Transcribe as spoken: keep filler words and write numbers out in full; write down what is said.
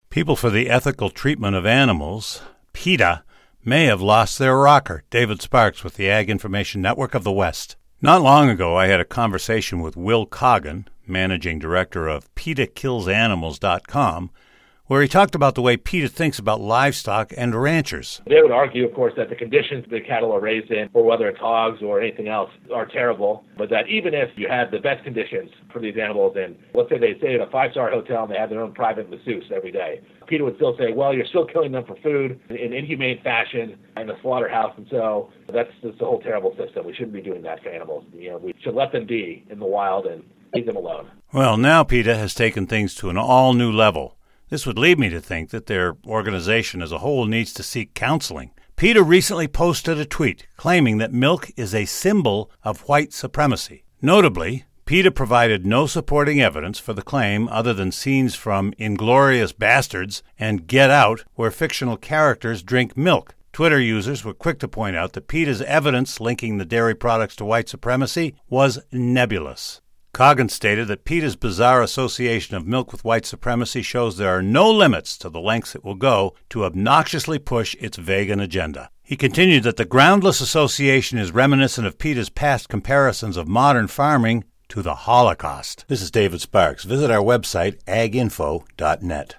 People for the Ethical Treatment of Animals, PETA, may have lost their rocker. David Sparks with the Ag Information Network of the West. Not long ago, I had a conversation with Will Coggin, managing director of PETA Kills Animals dot com, where he talked about the way PETA thinks about livestock and ranchers. They would argue, of course, that the conditions the cattle are raised in, or whether it's hogs or anything else, are terrible, but that even if you had the best conditions for these animals, and let's say they stay at a five-star hotel and they have their own private masseuse every day, PETA would still say, well, you're still killing them for food in inhumane fashion in the slaughterhouse, and so that's just a whole terrible system. We shouldn't be doing that for animals. You know, we should let them be in the wild and leave them alone. Well, now PETA has taken things to an all-new level. This would lead me to think that their organization as a whole needs to seek counseling. PETA recently posted a tweet claiming that milk is a symbol of white supremacy. Notably, PETA provided no supporting evidence for the claim other than scenes from Inglourious Bastards and Get Out, where fictional characters drink milk. Twitter users were quick to point out that PETA's evidence linking the dairy products to white supremacy was nebulous. Coggin stated that PETA's bizarre association of milk with white supremacy shows there are no limits to the lengths it will go to obnoxiously push its vegan agenda. He continued that the groundless association is reminiscent of PETA's past comparisons of modern farming to the Holocaust. This is David Sparks. Visit our website, ag info dot net.